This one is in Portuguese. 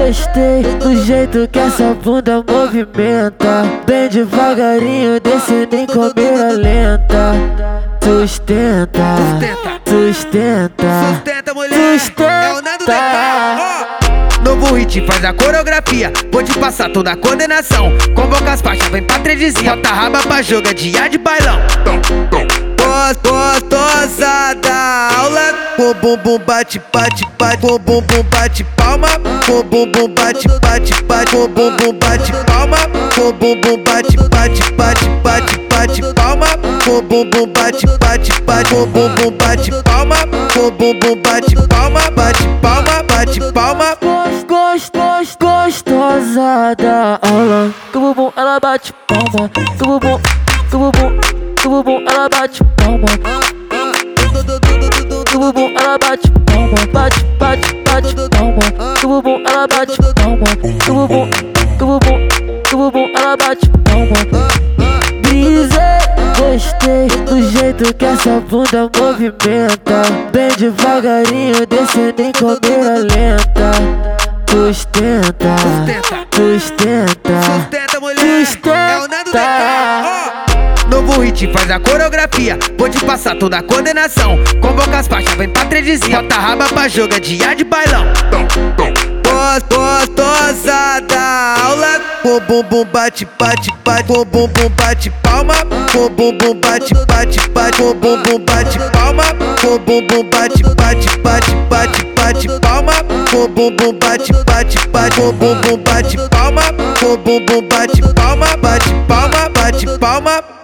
Gostei do jeito que essa bunda movimenta, bem devagarinho, descendo em câmera lenta. Sustenta, sustenta, Sustenta, mulher, é o Nando DK. Novo hit, faz a coreografia, vou te passar toda a coordenação. Convoca as faixas, vem pra tredezinha, bota a raba pra jogar dia de bailão. Gostosa da aula, com bumbum bate, bate, bate, com bumbum bate palma, com bumbum bate, bate, bate, com bumbum bate palma, com bumbum bate, bate, bate, bate, bate palma, com bumbum bate, bate, bate, com bumbum bate palma, com bumbum bate palma, bate palma, bate palma. Gostosa da aula, com bumbum ela bate palma, com bumbum, com bumbum, com bumbum ela bate palma, com bumbum ela bate palma, bate, bate, bate palma, com bumbum ela bate palma, com bumbum, com bumbum, com bumbum ela bate palma. Brisei, gostei do jeito que essa bunda movimenta, bem devagarinho, descendo em câmera lenta. Sustenta, sustenta, Sustenta, mulher, é o Nando DK. Novo hit, faz a coreografia, vou te passar toda a coordenação. Convoca as faixas, vem pra tredezinha, bota a raba pra jogar dia de bailão. Gostosa da aula, com bumbum bate, bate, bate, com bumbum bate palma, com bumbum bate, bate, bate, com bumbum bate palma, com bumbum bate, bate, bate, bate, bate palma, com bumbum bate, bate, bate, com bumbum bate palma, com bumbum bate palma, bate palma, bate palma.